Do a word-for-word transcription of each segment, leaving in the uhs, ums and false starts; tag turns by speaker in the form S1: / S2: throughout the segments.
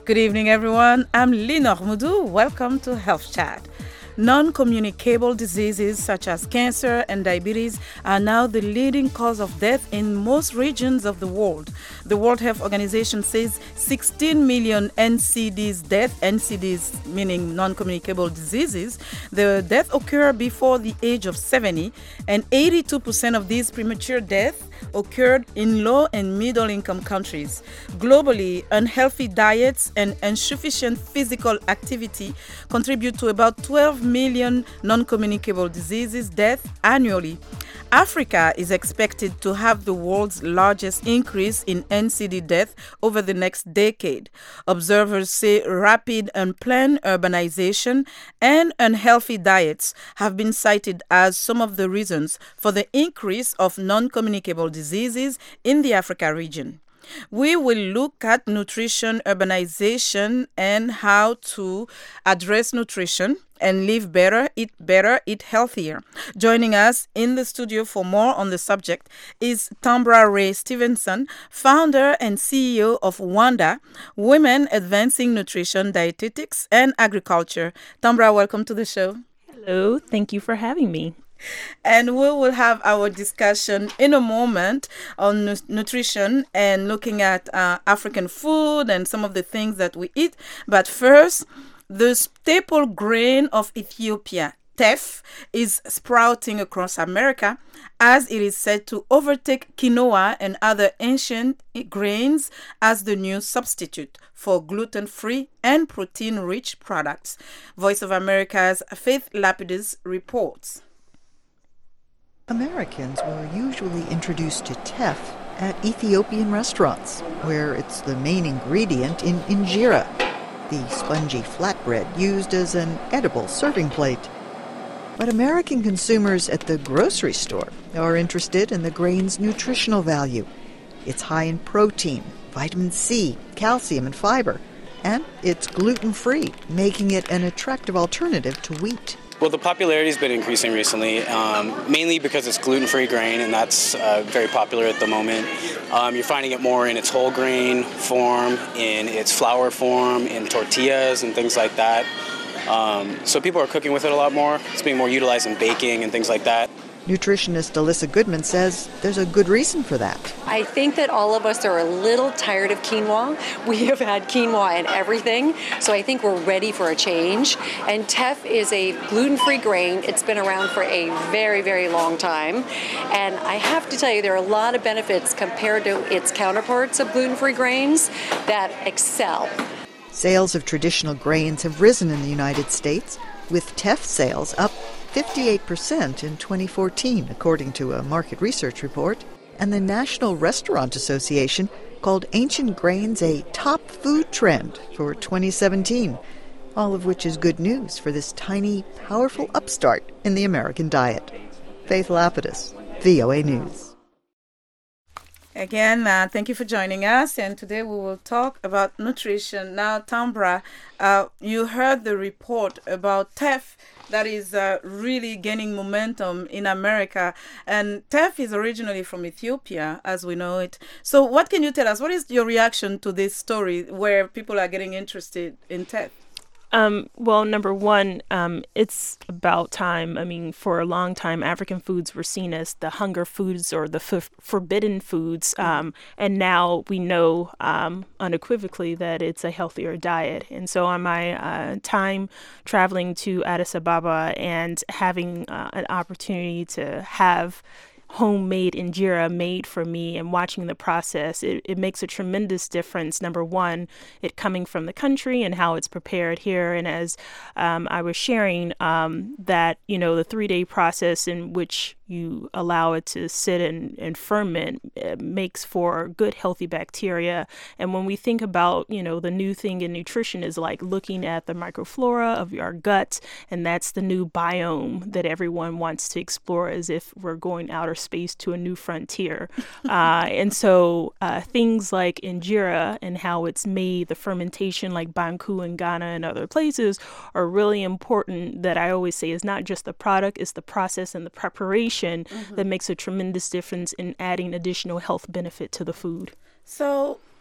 S1: Good evening, everyone. I'm Linor Moudou. Welcome to Health Chat. Non-communicable diseases such as cancer and diabetes are now the leading cause of death in most regions of the world. The World Health Organization says sixteen million N C Ds death, N C Ds meaning non-communicable diseases, the death occur before the age of seventy, and eighty-two percent of these premature deaths occurred in low and middle income countries. Globally, unhealthy diets and insufficient physical activity contribute to about twelve million non-communicable diseases deaths annually. Africa is expected to have the world's largest increase in N C D death over the next decade. Observers say rapid unplanned urbanization and unhealthy diets have been cited as some of the reasons for the increase of non-communicable diseases in the Africa region. We will look at nutrition, urbanization, and how to address nutrition and live better, eat better, eat healthier. Joining us in the studio for more on the subject is Tambra Ray Stevenson, founder and C E O of WANDA, Women Advancing Nutrition, Dietetics, and Agriculture. Tambra, welcome to the show.
S2: Hello, thank you for having me.
S1: And we will have our discussion in a moment on nu- nutrition and looking at uh, African food and some of the things that we eat. But first, the staple grain of Ethiopia, teff, is sprouting across America as it is said to overtake quinoa and other ancient grains as the new substitute for gluten-free and protein-rich products. Voice of America's Faith Lapidus reports.
S3: Americans were usually introduced to teff at Ethiopian restaurants, where it's the main ingredient in injera, the spongy flatbread used as an edible serving plate. But American consumers at the grocery store are interested in the grain's nutritional value. It's high in protein, vitamin C, calcium, and fiber, and it's gluten-free, making it an attractive alternative to wheat.
S4: Well, the popularity has been increasing recently, um, mainly because it's gluten-free grain, and that's uh, very popular at the moment. Um, you're finding it more in its whole grain form, in its flour form, in tortillas and things like that. Um, so people are cooking with it a lot more. It's being more utilized in baking and things like that.
S3: Nutritionist Alyssa Goodman says there's a good reason for that.
S5: I think that all of us are a little tired of quinoa. We have had quinoa in everything, so I think we're ready for a change. And teff is a gluten-free grain. It's been around for a very, very long time. And I have to tell you, there are a lot of benefits compared to its counterparts of gluten-free grains that excel.
S3: Sales of traditional grains have risen in the United States, with teff sales up fifty-eight percent in twenty fourteen, according to a market research report. And the National Restaurant Association called ancient grains a top food trend for twenty seventeen, all of which is good news for this tiny, powerful upstart in the American diet. Faith Lapidus, V O A News.
S1: Again, uh, thank you for joining us, and today we will talk about nutrition. Now, Tambra, uh, you heard the report about teff that is uh, really gaining momentum in America, and teff is originally from Ethiopia, as we know it. So what can you tell us? What is your reaction to this story where people are getting interested in teff?
S2: Um, well, number one, um, it's about time. I mean, for a long time, African foods were seen as the hunger foods or the f- forbidden foods. Um, and now we know um, unequivocally that it's a healthier diet. And so on my uh, time traveling to Addis Ababa and having uh, an opportunity to have homemade injera made for me and watching the process, it, it makes a tremendous difference. Number one, it coming from the country and how it's prepared here. And as um, I was sharing um, that, you know, the three-day process in which you allow it to sit and, and ferment, it makes for good, healthy bacteria. And when we think about, you know, the new thing in nutrition is like looking at the microflora of our gut, and that's the new biome that everyone wants to explore as if we're going outer space to a new frontier. uh, and so uh, things like injera and how it's made, the fermentation like Banku in Ghana and other places are really important. That I always say is not just the product, it's the process and the preparation mm-hmm. that makes a tremendous difference in adding additional health benefit to the food.
S1: So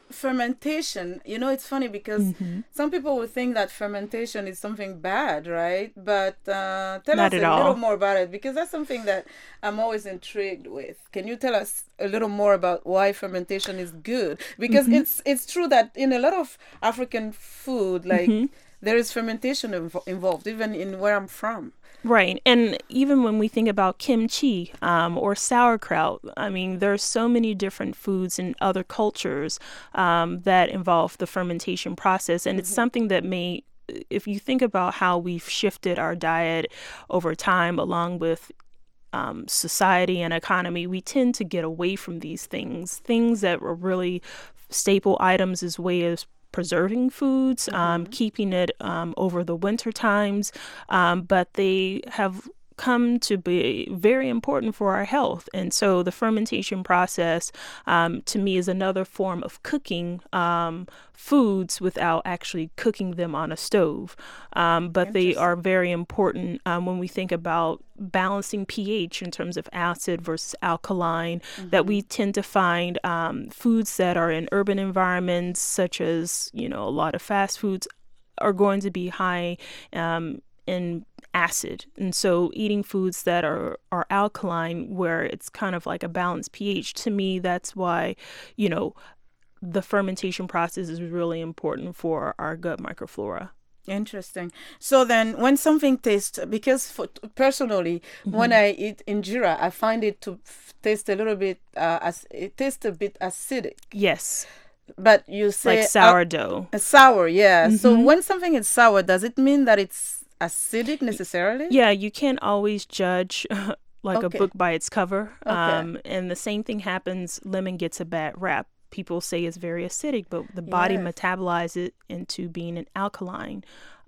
S1: fermentation, you know, it's funny because mm-hmm. some people would think that fermentation is something bad, right? But uh, tell
S2: Not
S1: us
S2: at
S1: a
S2: all.
S1: little more about it, because that's something that I'm always intrigued with. Can you tell us a little more about why fermentation is good? Because mm-hmm. it's it's true that in a lot of African food, like mm-hmm. there is fermentation inv- involved, even in where I'm from.
S2: Right. And even when we think about kimchi um, or sauerkraut, I mean, there's so many different foods in other cultures um, that involve the fermentation process. And mm-hmm. it's something that may, if you think about how we've shifted our diet over time, along with um, society and economy, we tend to get away from these things, things that were really staple items as way as preserving foods, mm-hmm. um, keeping it um, over the winter times, um, but they have come to be very important for our health. And so the fermentation process, um, to me, is another form of cooking um, foods without actually cooking them on a stove. Um, but they are very important um, when we think about balancing pH in terms of acid versus alkaline, mm-hmm. that we tend to find um, foods that are in urban environments, such as, you know, a lot of fast foods, are going to be high um, in acid. And so eating foods that are, are alkaline, where it's kind of like a balanced pH, to me, that's why, you know, the fermentation process is really important for our gut microflora.
S1: Interesting. So then when something tastes, because for, personally, mm-hmm. when I eat injera, I find it to f- taste a little bit, uh, as it tastes a bit acidic.
S2: Yes.
S1: But you say...
S2: Like sourdough.
S1: Uh, sour, yeah.
S2: Mm-hmm.
S1: So when something is sour, does it mean that it's acidic necessarily?
S2: Yeah, you can't always judge like
S1: Okay.
S2: a book by its cover.
S1: Okay.
S2: Um, and the same thing happens, lemon gets a bad rap. People say it's very acidic, but the body
S1: Yes.
S2: metabolizes it into being an alkaline,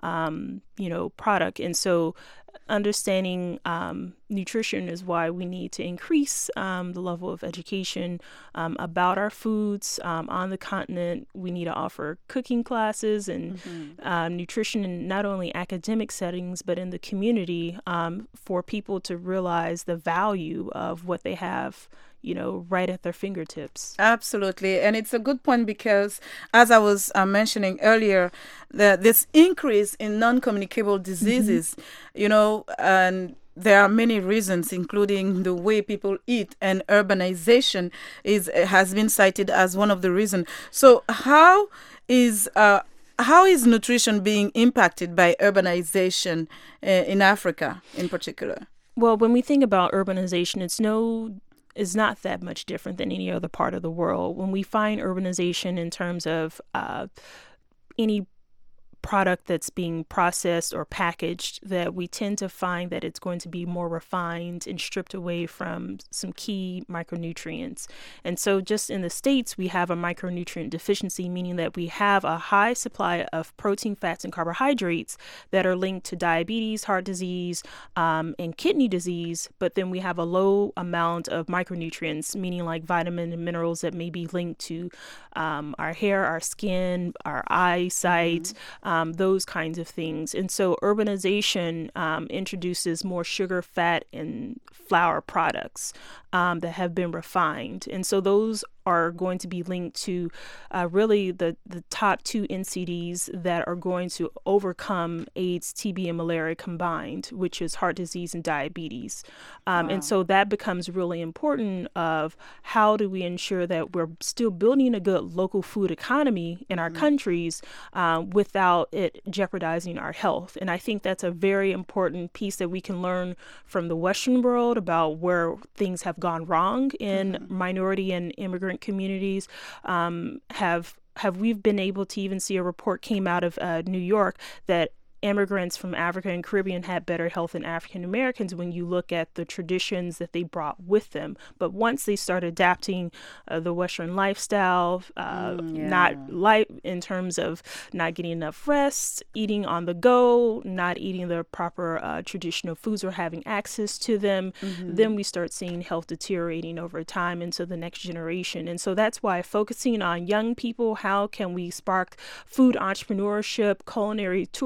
S2: um, you know, product. And so understanding um, nutrition is why we need to increase um, the level of education um, about our foods um, on the continent. We need to offer cooking classes and mm-hmm. um, nutrition in not only academic settings, but in the community um, for people to realize the value of what they have, you know, right at their fingertips.
S1: Absolutely. And it's a good point because, as I was uh, mentioning earlier, the, this increase in non-communicable diseases, mm-hmm. you know, and there are many reasons, including the way people eat, and urbanization is has been cited as one of the reasons. So how is uh, how is nutrition being impacted by urbanization uh, in Africa in particular?
S2: Well, when we think about urbanization, it's no is not that much different than any other part of the world. When we find urbanization in terms of uh, any product that's being processed or packaged, that we tend to find that it's going to be more refined and stripped away from some key micronutrients. And so just in the States, we have a micronutrient deficiency, meaning that we have a high supply of protein, fats, and carbohydrates that are linked to diabetes, heart disease, um, and kidney disease. But then we have a low amount of micronutrients, meaning like vitamin and minerals that may be linked to um, our hair, our skin, our eyesight, mm-hmm. Um, those kinds of things. And so urbanization um, introduces more sugar, fat, and flour products um, that have been refined. And so those are going to be linked to uh, really the, the top two N C Ds that are going to overcome AIDS, T B, and malaria combined, which is heart disease and diabetes. Um, wow. And so that becomes really important of how do we ensure that we're still building a good local food economy in our mm-hmm. countries uh, without it jeopardizing our health. And I think that's a very important piece that we can learn from the Western world about where things have gone wrong in mm-hmm. minority and immigrant communities. Um, have have we've been able to even see a report came out of uh, New York that immigrants from Africa and Caribbean had better health than African Americans when you look at the traditions that they brought with them. But once they start adapting uh, the Western lifestyle, uh, mm, yeah. not light in terms of not getting enough rest, eating on the go, not eating the proper uh, traditional foods or having access to them, mm-hmm. then we start seeing health deteriorating over time into the next generation. And so that's why focusing on young people, how can we spark food entrepreneurship, culinary tourism,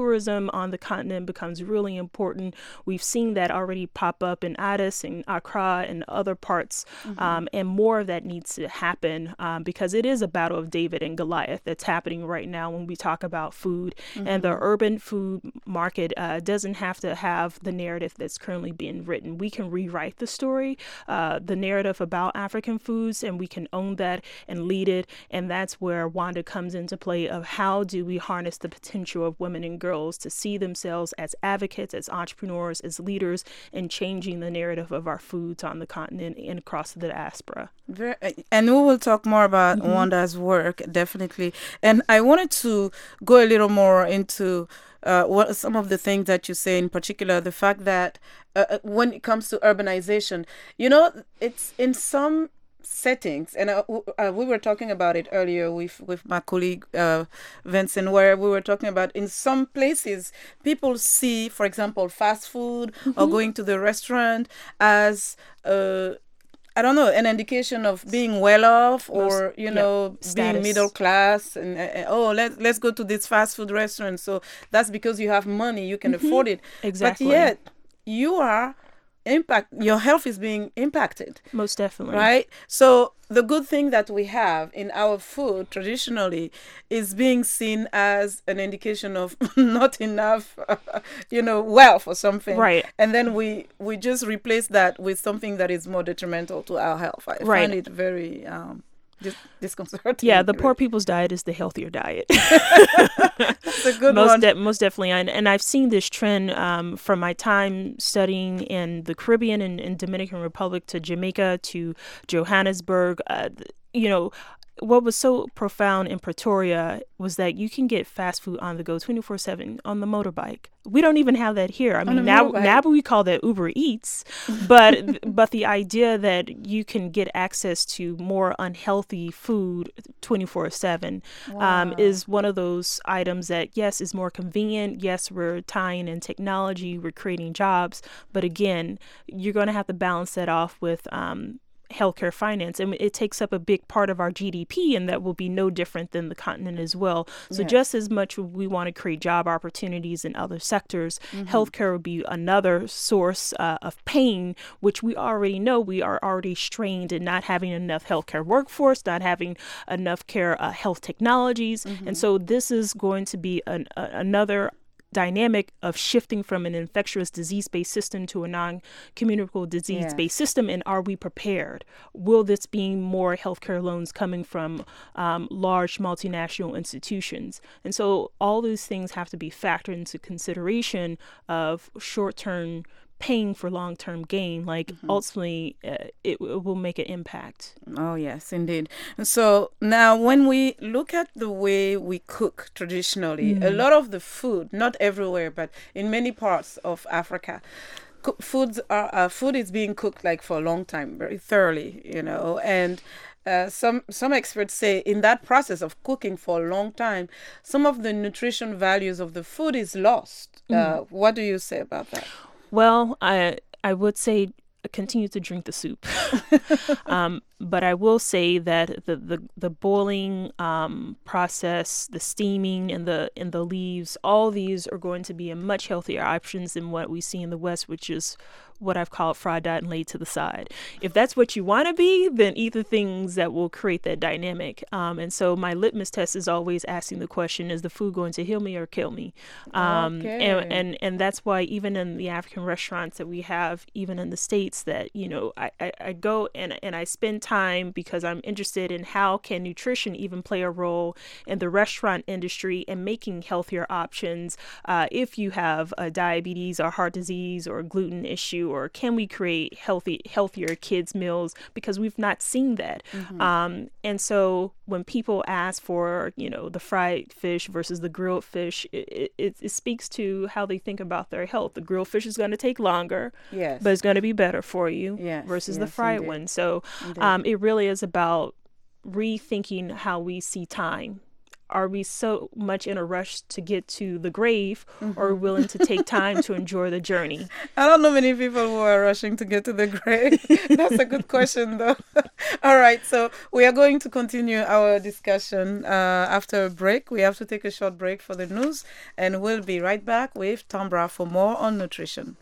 S2: tourism on the continent becomes really important. We've seen that already pop up in Addis and Accra and other parts, mm-hmm. um, and more of that needs to happen um, because it is a battle of David and Goliath that's happening right now when we talk about food. Mm-hmm. And the urban food market uh, doesn't have to have the narrative that's currently being written. We can rewrite the story, uh, the narrative about African foods, and we can own that and lead it. And that's where Wanda comes into play of how do we harness the potential of women and girls to see themselves as advocates, as entrepreneurs, as leaders, and changing the narrative of our foods on the continent and across the diaspora.
S1: Very, and we will talk more about
S2: mm-hmm.
S1: Wanda's work, definitely. And I wanted to go a little more into uh, what some of the things that you say, in particular, the fact that uh, when it comes to urbanization, you know, it's in some settings, and uh, uh, we were talking about it earlier with with my colleague uh, Vincent, where we were talking about in some places people see, for example, fast food mm-hmm. or going to the restaurant as uh, I don't know, an indication of being well off, or Most, you know, yeah, being middle class, and uh, oh, let's let's go to this fast food restaurant. So that's because you have money, you can mm-hmm. afford it.
S2: Exactly.
S1: But yet you are impact your health is being impacted.
S2: Most definitely.
S1: Right? So the good thing that we have in our food traditionally is being seen as an indication of not enough uh, you know, wealth or something.
S2: Right.
S1: And then we we just replace that with something that is more detrimental to our health. I
S2: right.
S1: find it very um dis- disconcerting.
S2: Yeah, the poor people's diet is the healthier diet.
S1: That's a good
S2: most
S1: one.
S2: De- most definitely. And, and I've seen this trend um, from my time studying in the Caribbean and, and Dominican Republic to Jamaica to Johannesburg. Uh, you know, what was so profound in Pretoria was that you can get fast food on the go twenty-four seven on the motorbike. We don't even have that here. I mean, now now we call that Uber Eats, but but the idea that you can get access to more unhealthy food twenty-four seven wow. um, is one of those items that, yes, is more convenient. Yes, we're tying in technology, we're creating jobs, but again, you're going to have to balance that off with um, healthcare finance, and it takes up a big part of our G D P, and that will be no different than the continent as well. So yes. just as much we want to create job opportunities in other sectors, mm-hmm. healthcare will be another source uh, of pain, which we already know we are already strained in not having enough healthcare workforce, not having enough care uh, health technologies, mm-hmm. and so this is going to be an, a, another dynamic of shifting from an infectious disease-based system to a non-communicable disease-based yeah. system. And are we prepared? Will this be more healthcare loans coming from um, large multinational institutions? And so all those things have to be factored into consideration of short-term paying for long-term gain. Like mm-hmm. ultimately uh, it, it will make an impact.
S1: Oh yes, indeed. So now when we look at the way we cook traditionally, mm. a lot of the food, not everywhere, but in many parts of Africa, co- foods are uh, food is being cooked like for a long time, very thoroughly, you know, and Uh, some some experts say in that process of cooking for a long time, some of the nutrition values of the food is lost. Mm. Uh, what do you say about that?
S2: Well, I I would say continue to drink the soup. um, but I will say that the the, the boiling um, process, the steaming and the and the leaves, all these are going to be a much healthier options than what we see in the West, which is what I've called fried out and laid to the side. If that's what you want to be, then eat the things that will create that dynamic. Um, and so my litmus test is always asking the question, is the food going to heal me or kill me? Um,
S1: okay.
S2: and, and, and that's why even in the African restaurants that we have, even in the States, that, you know, I, I, I go and, and I spend time because I'm interested in how can nutrition even play a role in the restaurant industry and making healthier options uh, if you have a diabetes or heart disease or a gluten issue, or can we create healthy, healthier kids' meals? Because we've not seen that. Mm-hmm. Um, and so when people ask for, you know, the fried fish versus the grilled fish, it, it, it speaks to how they think about their health. The grilled fish is going to take longer,
S1: yes.
S2: but it's going to be better for you
S1: yes,
S2: versus
S1: yes,
S2: the fried
S1: indeed.
S2: one. So um, it really is about rethinking how we see time. are we so much in a rush to get to the grave, mm-hmm. or willing to take time to enjoy the journey?
S1: I don't know many people who are rushing to get to the grave. That's a good question, though. All right, so we are going to continue our discussion uh, after a break. We have to take a short break for the news, and we'll be right back with Tambra for more on nutrition.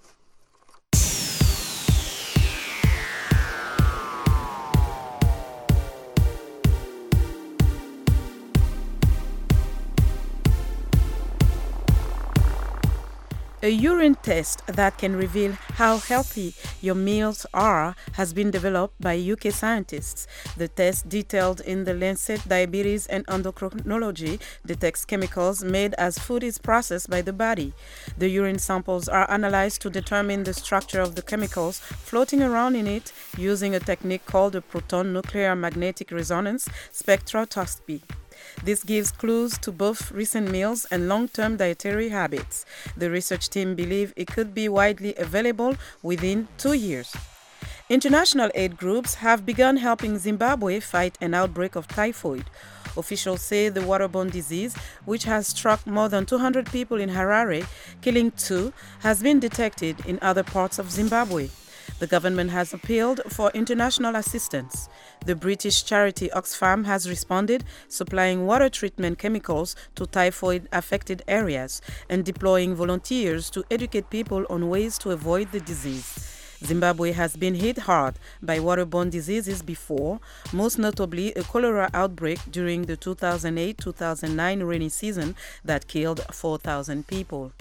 S1: A urine test that can reveal how healthy your meals are has been developed by U K scientists. The test, detailed in the Lancet Diabetes and Endocrinology, detects chemicals made as food is processed by the body. The urine samples are analyzed to determine the structure of the chemicals floating around in it using a technique called a proton nuclear magnetic resonance spectroscopy. This gives clues to both recent meals and long-term dietary habits. The research team believe it could be widely available within two years. International aid groups have begun helping Zimbabwe fight an outbreak of typhoid. Officials say the waterborne disease, which has struck more than two hundred people in Harare, killing two, has been detected in other parts of Zimbabwe. The government has appealed for international assistance. The British charity Oxfam has responded, supplying water treatment chemicals to typhoid-affected areas and deploying volunteers to educate people on ways to avoid the disease. Zimbabwe has been hit hard by waterborne diseases before, most notably a cholera outbreak during the two thousand eight two thousand nine rainy season that killed four thousand people.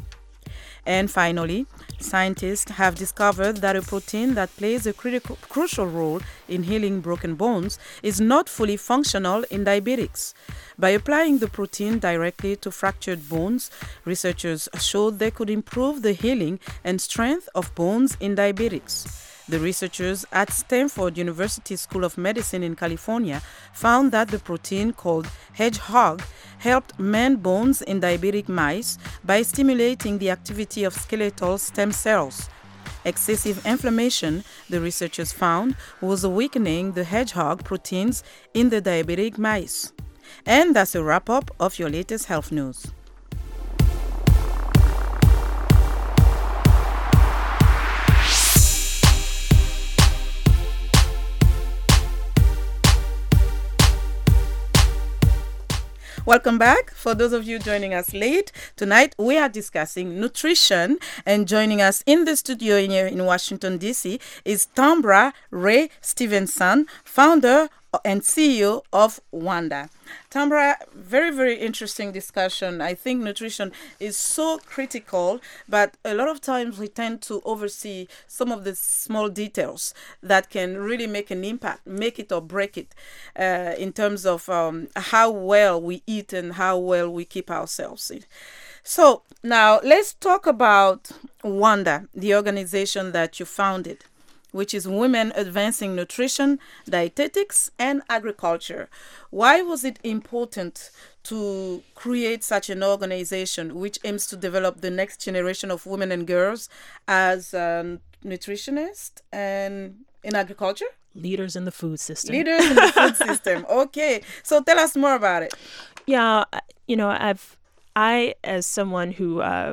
S1: And finally, scientists have discovered that a protein that plays a critical, crucial role in healing broken bones is not fully functional in diabetics. By applying the protein directly to fractured bones, researchers showed they could improve the healing and strength of bones in diabetics. The researchers at Stanford University School of Medicine in California found that the protein called hedgehog helped mend bones in diabetic mice by stimulating the activity of skeletal stem cells. Excessive inflammation, the researchers found, was weakening the hedgehog proteins in the diabetic mice. And that's a wrap-up of your latest health news. Welcome back. For those of you joining us late, tonight we are discussing nutrition, and joining us in the studio here in Washington, D C is Tambra Ray Stevenson, founder and C E O of Wanda. Tambra, very, very interesting discussion. I think nutrition is so critical, but a lot of times we tend to oversee some of the small details that can really make an impact, make it or break it, uh, in terms of um, how well we eat and how well we keep ourselves. So now let's talk about Wanda, the organization that you founded, which is Women Advancing Nutrition, Dietetics, and Agriculture. Why was it important to create such an organization which aims to develop the next generation of women and girls as um, nutritionists and in agriculture?
S2: Leaders in the food system.
S1: Leaders in the food system. Okay. So tell us more about it.
S2: Yeah, you know, I've, I, as someone who uh,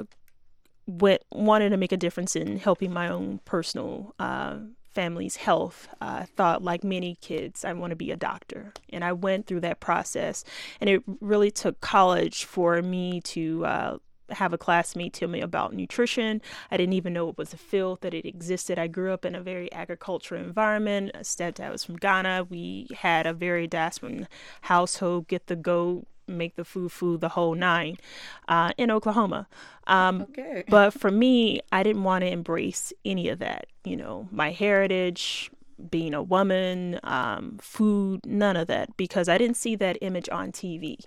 S2: went, wanted to make a difference in helping my own personal uh, family's health, I uh, thought, like many kids, I want to be a doctor. And I went through that process. And it really took college for me to uh, have a classmate tell me about nutrition. I didn't even know it was a field, that it existed. I grew up in a very agricultural environment. A stepdad was from Ghana. We had a very diasporan household, get the goat, make the food food, the whole nine, uh, in Oklahoma. Um, okay. But for me, I didn't want to embrace any of that. You know, my heritage, being a woman, um, food, none of that, because I didn't see that image on T V.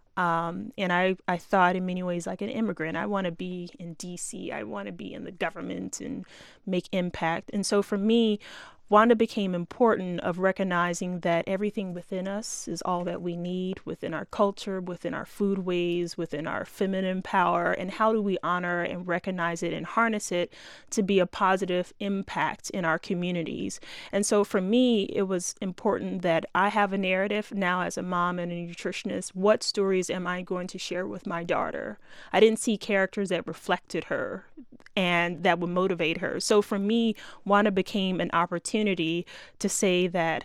S2: Um, and I, I thought in many ways like an immigrant. I want to be in D C. I want to be in the government and make impact. And so for me, Wanda became important of recognizing that everything within us is all that we need, within our culture, within our foodways, within our feminine power, and how do we honor and recognize it and harness it to be a positive impact in our communities. And so for me, it was important that I have a narrative now as a mom and a nutritionist. What stories am I going to share with my daughter? I didn't see characters that reflected her and that would motivate her. So for me, Wanda became an opportunity to say that,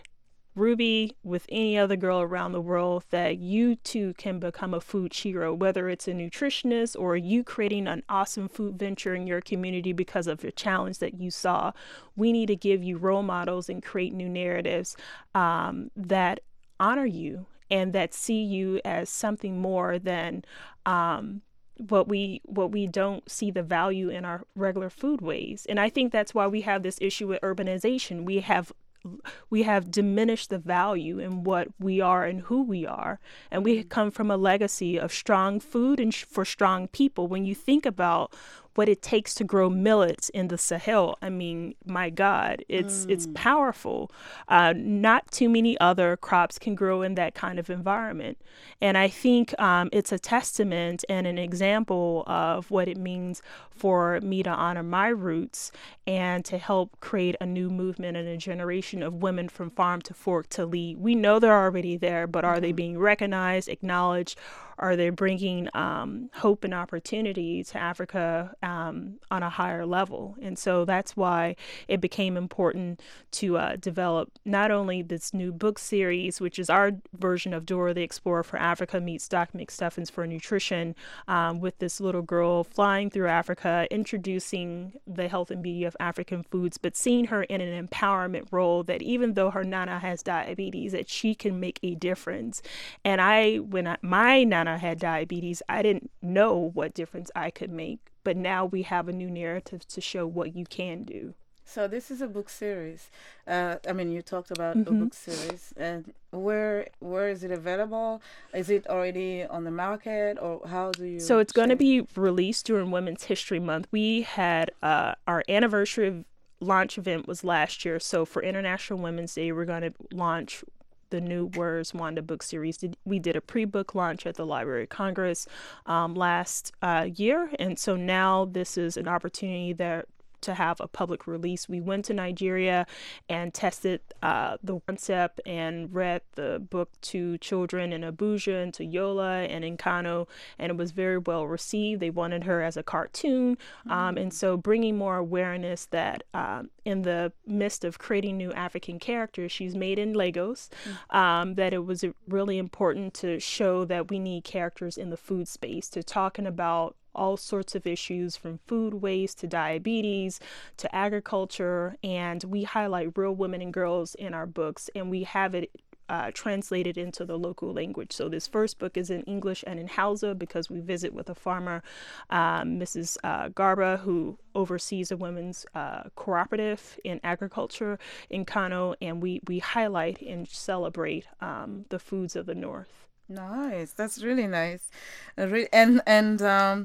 S2: Ruby, with any other girl around the world, that you too can become a food hero, whether it's a nutritionist or you creating an awesome food venture in your community because of a challenge that you saw. We need to give you role models and create new narratives um, that honor you and that see you as something more than um, what we what we don't see the value in our regular foodways. And I think that's why we have this issue with urbanization. We have we have diminished the value in what we are and who we are. And we come from a legacy of strong food and sh- for strong people. When you think about what it takes to grow millets in the Sahel, I mean, my God, it's mm. it's powerful. Uh, not too many other crops can grow in that kind of environment. And I think um, it's a testament and an example of what it means for me to honor my roots and to help create a new movement and a generation of women from farm to fork to lead. We know they're already there, but are mm-hmm. they being recognized, acknowledged? Are they bringing um, hope and opportunity to Africa um, on a higher level? And so that's why it became important to uh, develop not only this new book series, which is our version of Dora the Explorer for Africa meets Doc McStuffins for nutrition, um, with this little girl flying through Africa, introducing the health and beauty of African foods, but seeing her in an empowerment role that even though her Nana has diabetes, that she can make a difference. And I, when I, my Nana had diabetes, I didn't know what difference I could make, but now we have a new narrative to show what you can do.
S1: So this is a book series. Uh, I mean, you talked about
S2: mm-hmm.
S1: a book series, and where where is it available? Is it already on the market, or how do you?
S2: So it's going to be released during Women's History Month. We had uh, our anniversary launch event was last year. So for International Women's Day, we're going to launch the new Where's Wanda book series. We did a pre-book launch at the Library of Congress um, last uh, year. And so now this is an opportunity that to have a public release. We went to Nigeria and tested uh, the concept and read the book to children in Abuja and to Yola and in Kano, and it was very well received. They wanted her as a cartoon. Mm-hmm. Um, and so bringing more awareness that um, in the midst of creating new African characters, she's made in Lagos, mm-hmm. um, that it was really important to show that we need characters in the food space, to talking about all sorts of issues from food waste to diabetes to agriculture. And we highlight real women and girls in our books, and we have it uh, translated into the local language. So this first book is in English and in Hausa because we visit with a farmer, um, Missus Uh, Garba, who oversees a women's uh, cooperative in agriculture in Kano, and we, we highlight and celebrate um, the foods of the North.
S1: Nice. That's really nice. Uh, re- and and um,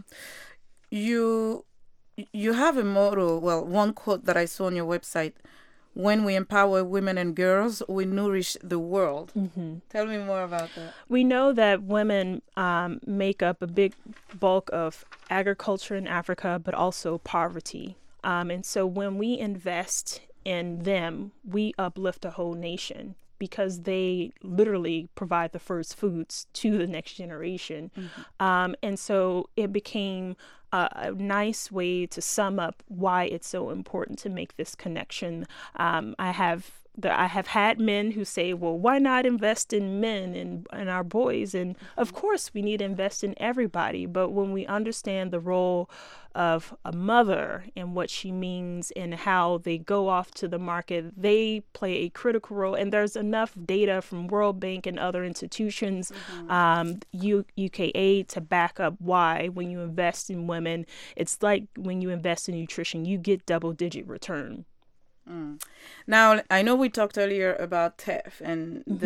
S1: you you have a motto, well, one quote that I saw on your website: when we empower women and girls, we nourish the world. Mm-hmm. Tell me more about that.
S2: We know that women um, make up a big bulk of agriculture in Africa, but also poverty. Um, and so when we invest in them, we uplift a whole nation, because they literally provide the first foods to the next generation. Mm-hmm. Um, and so it became a, a nice way to sum up why it's so important to make this connection. Um, I have the, I have had men who say, well, why not invest in men and, and our boys? And of course, we need to invest in everybody. But when we understand the role of a mother and what she means and how they go off to the market, they play a critical role. And there's enough data from World Bank and other institutions, mm-hmm. um, U- UKAID, to back up why when you invest in women, it's like when you invest in nutrition, you get double digit return.
S1: Mm. Now, I know we talked earlier about T E F and mm-hmm. the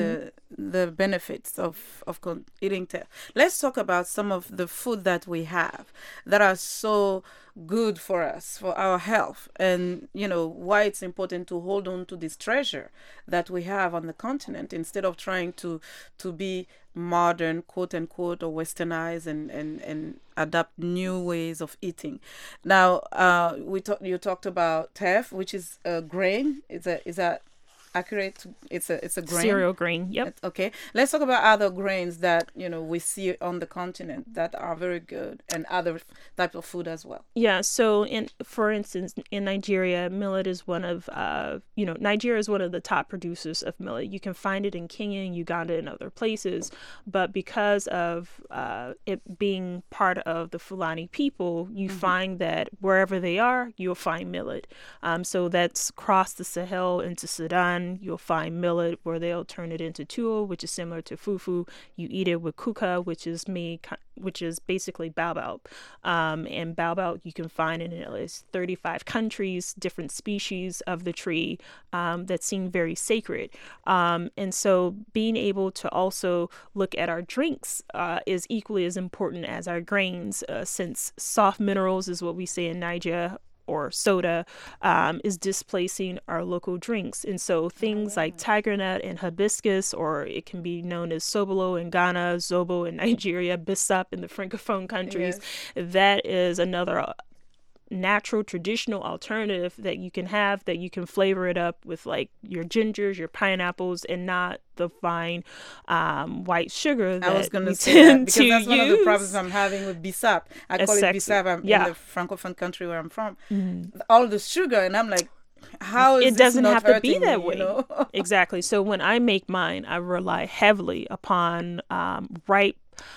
S1: the benefits of of con- eating teff. Let's talk about some of the food that we have that are so good for us, for our health, and you know why it's important to hold on to this treasure that we have on the continent instead of trying to to be modern, quote unquote, or westernized and and and adapt new ways of eating. Now, uh, we talked. You talked about teff, which is a grain. Is a is a accurate? It's a it's a grain.
S2: Cereal grain. Yep.
S1: Okay. Let's talk about other grains that you know we see on the continent that are very good, and other types of food as well.
S2: Yeah. So, in for instance, in Nigeria, millet is one of uh, you know, Nigeria is one of the top producers of millet. You can find it in Kenya and Uganda and other places, but because of uh, it being part of the Fulani people, you mm-hmm. find that wherever they are, you'll find millet. Um, so that's across the Sahel into Sudan. You'll find millet where they'll turn it into tuwo, which is similar to fufu. You eat it with kuka, which is made, which is basically baobab. Um, and baobab you can find in at least thirty-five countries, different species of the tree um, that seem very sacred. Um, and so being able to also look at our drinks uh, is equally as important as our grains, uh, since soft minerals is what we say in Niger, or soda, um, is displacing our local drinks. And so things like tiger nut and hibiscus, or it can be known as sobolo in Ghana, zobo in Nigeria, bissap in the Francophone countries, yes. that is another natural traditional alternative that you can have, that you can flavor it up with like your gingers, your pineapples, and not the fine um, white sugar that
S1: I was going
S2: to
S1: say that because that's
S2: use.
S1: one of the problems I'm having with bissap. I call
S2: Exactly.
S1: it bissap. I'm
S2: yeah.
S1: in the Francophone country where I'm from.
S2: Mm-hmm.
S1: All the sugar, and I'm like, how is
S2: it
S1: this
S2: doesn't
S1: not
S2: have to be
S1: hurting
S2: that
S1: me,
S2: way.
S1: You know?
S2: Exactly. So when I make mine, I rely heavily upon um, ripe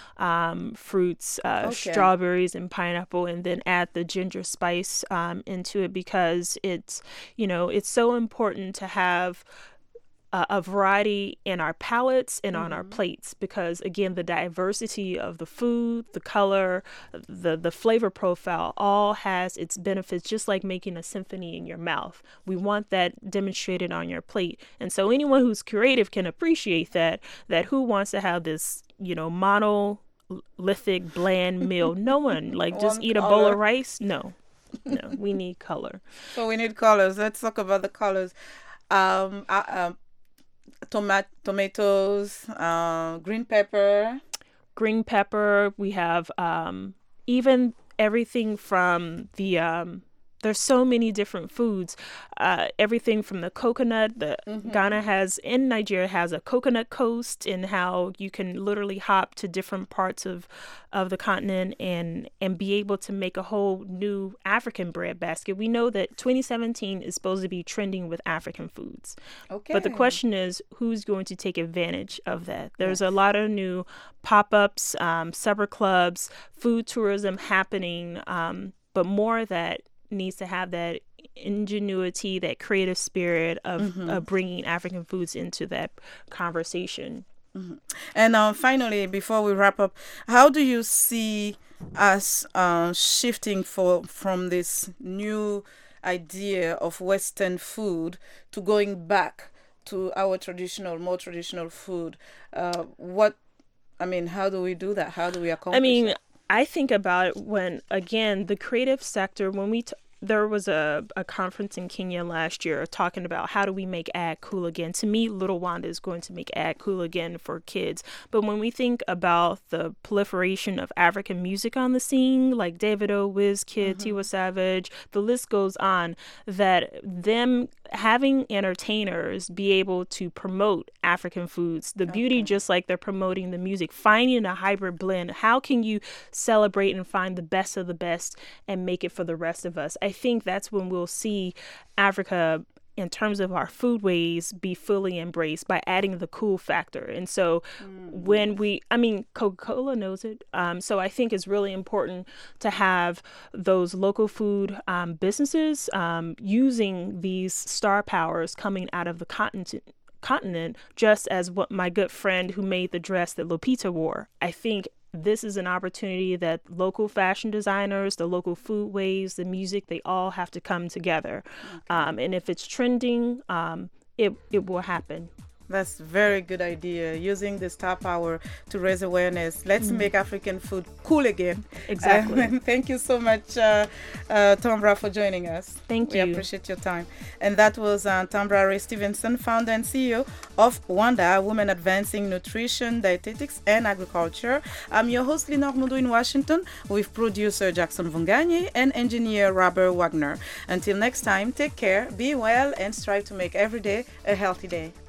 S2: um, fruits, uh,
S1: Okay.
S2: strawberries and pineapple, and then add the ginger spice um, into it, because it's, you know, it's so important to have uh, a variety in our palates and mm-hmm. on our plates, because again, the diversity of the food, the color, the the flavor profile all has its benefits, just like making a symphony in your mouth. We want that demonstrated on your plate. And so anyone who's creative can appreciate that, that who wants to have this, you know, monolithic bland meal? No one. Like, just
S1: One
S2: eat a
S1: color.
S2: bowl of rice? No. No, we need color.
S1: So we need colors. Let's talk about the colors. Um, uh, um, tomat- tomatoes, uh, green pepper.
S2: Green pepper. We have um, even everything from the... Um, There's so many different foods, uh, everything from the coconut. The mm-hmm. Ghana has, in Nigeria, has a coconut coast, and how you can literally hop to different parts of, of the continent and, and be able to make a whole new African bread basket. We know that twenty seventeen is supposed to be trending with African foods. Okay. But the question is, who's going to take advantage of that? There's yes. a lot of new pop-ups, um, supper clubs, food tourism happening, um, but more of that needs to have that ingenuity, that creative spirit of, mm-hmm. of bringing African foods into that conversation.
S1: Mm-hmm. And uh, finally, before we wrap up, how do you see us uh, shifting for from this new idea of Western food to going back to our traditional, more traditional food? Uh, what, I mean, how do we do that? How do we accomplish
S2: I mean,
S1: that?
S2: I think about it when, again, the creative sector, when we, t- there was a, a conference in Kenya last year talking about how do we make ag cool again. To me, Little Wanda is going to make ag cool again for kids. But when we think about the proliferation of African music on the scene, like Davido, Wizkid, mm-hmm. Tiwa Savage, the list goes on, that them having entertainers be able to promote African foods, the okay. beauty, just like they're promoting the music, finding a hybrid blend. How can you celebrate and find the best of the best and make it for the rest of us? I think that's when we'll see Africa, in terms of our foodways, be fully embraced by adding the cool factor. And so mm. when we, I mean, Coca-Cola knows it. Um, so I think it's really important to have those local food um, businesses um, using these star powers coming out of the continent. continent, just as what my good friend who made the dress that Lupita wore. I think this is an opportunity that local fashion designers, the local foodways, the music, they all have to come together. Okay. Um, and if it's trending, um, it, it will happen.
S1: That's a very good idea, using the star power to raise awareness. Let's mm. make African food cool again.
S2: Exactly.
S1: Um, thank you so much, uh, uh, Tambra, for joining us.
S2: Thank
S1: we
S2: you.
S1: We appreciate your time. And that was uh, Tambra Ray Stevenson, founder and C E O of WANDA, Women Advancing Nutrition, Dietetics and Agriculture. I'm your host, Lenore Moudou in Washington, with producer Jackson Vunganye and engineer Robert Wagner. Until next time, take care, be well, and strive to make every day a healthy day.